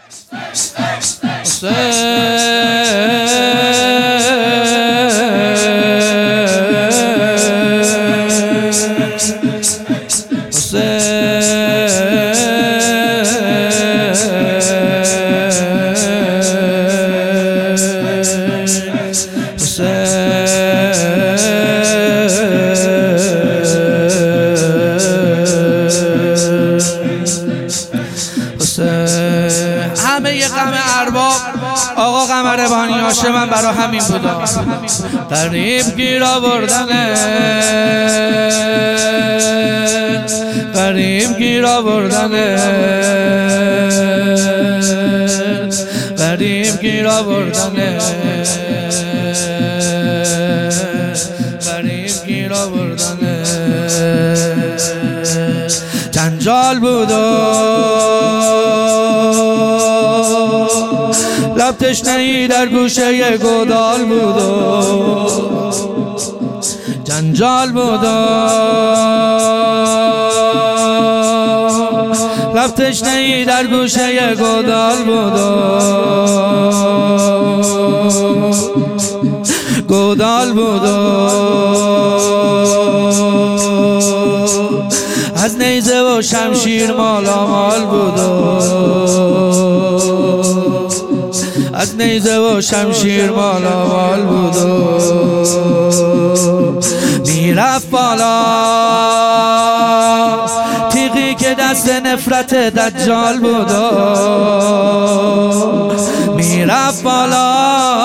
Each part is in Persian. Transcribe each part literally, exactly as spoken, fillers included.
همه ی غم ارباب آقا قمربانی هاشم من برا همین بودا غریب گیر آوردنه غریب گیر آوردنه غریب گیر آوردنه غریب گیر آوردنه جنجال بودا لب تشنه‌ای در گوشه گودال بودا جنجال بودا لب تشنه‌ای در گوشه گودال بودا گودال بودا از نیزه و شمشیر مالامال بودا از نیزه و شمشیر مالامال بودا میرفت بالا تیغی که دست نفرت دجال بودا میرفت بالا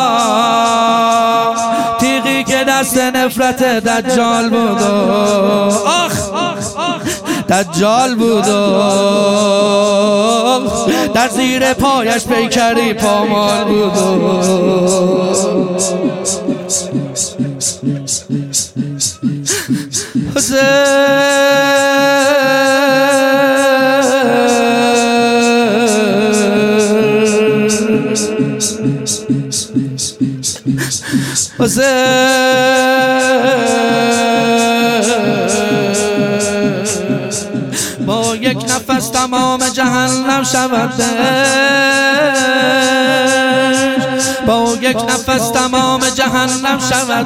تیغی که دست نفرت دجال بودا آخ دجال بودا در زیر پایش پیکری پامال بودا با یک نفس تمام جهنم شود با یک نفس تمام جهنم شود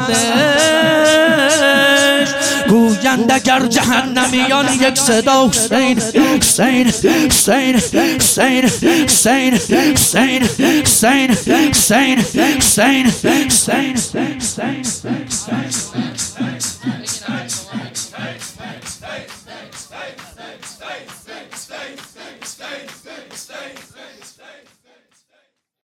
گویند اگر جهنمیان یک صدا حسین حسین حسین حسین حسین حسین حسین حسین حسین حسین حسین